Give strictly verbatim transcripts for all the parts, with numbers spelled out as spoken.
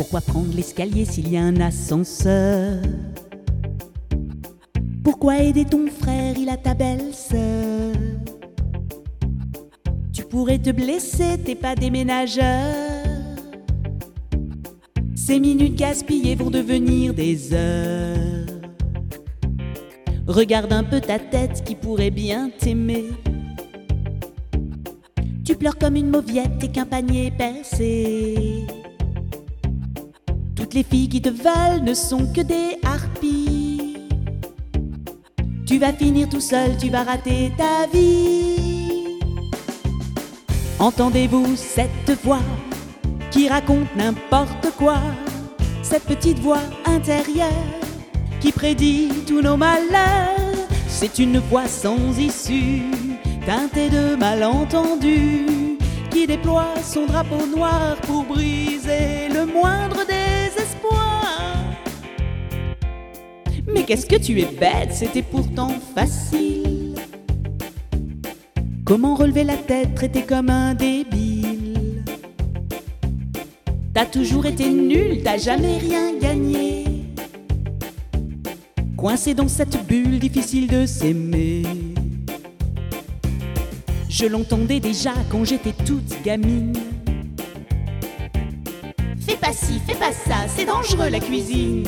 Pourquoi prendre l'escalier s'il y a un ascenseur? Pourquoi aider ton frère, il a ta belle-sœur? Tu pourrais te blesser, t'es pas déménageur. Ces minutes gaspillées vont devenir des heures. Regarde un peu ta tête qui pourrait bien t'aimer. Tu pleures comme une mauviette et qu'un panier percé. Toutes les filles qui te veulent ne sont que des harpies. Tu vas finir tout seul, tu vas rater ta vie. Entendez-vous cette voix qui raconte n'importe quoi? Cette petite voix intérieure qui prédit tous nos malheurs. C'est une voix sans issue, teintée de malentendus, qui déploie son drapeau noir pour briser le moindre désespoir. Mais qu'est-ce que tu es bête, c'était pourtant facile. Comment relever la tête, traiter comme un débile? T'as toujours été nul, t'as jamais rien gagné. Coincé dans cette bulle, difficile de s'aimer. Je l'entendais déjà quand j'étais toute gamine. Fais pas ci, fais pas ça, c'est dangereux la cuisine.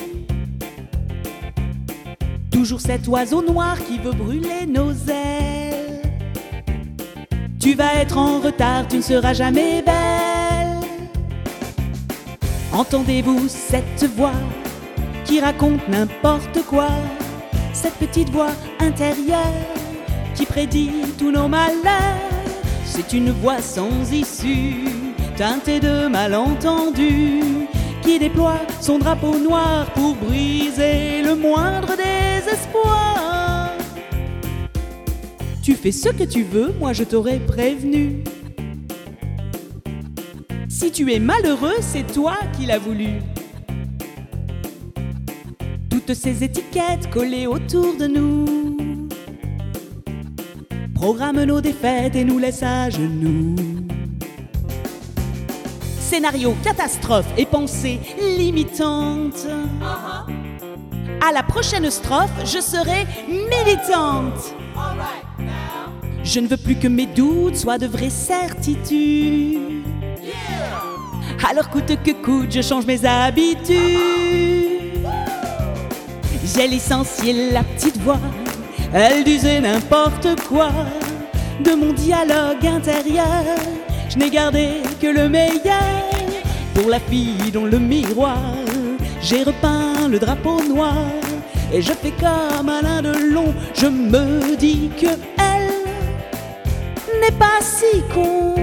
Toujours cet oiseau noir qui veut brûler nos ailes. Tu vas être en retard, tu ne seras jamais belle. Entendez-vous cette voix qui raconte n'importe quoi? Cette petite voix intérieure qui prédit tous nos malheurs. C'est une voix sans issue, teintée de malentendus, qui déploie son drapeau noir pour briser le moindre désespoir. Tu fais ce que tu veux, moi je t'aurais prévenu. Si tu es malheureux, c'est toi qui l'as voulu. Toutes ces étiquettes collées autour de nous programment nos défaites et nous laissent à genoux. Scénario catastrophe et pensée limitante. À la prochaine strophe, je serai militante. Je ne veux plus que mes doutes soient de vraies certitudes. Alors coûte que coûte, je change mes habitudes. J'ai licencié la petite voix, elle disait n'importe quoi. De mon dialogue intérieur, je n'ai gardé que le meilleur. Pour la fille dans le miroir, j'ai repeint le drapeau noir. Et je fais comme Alain Delon, je me dis que elle n'est pas si con.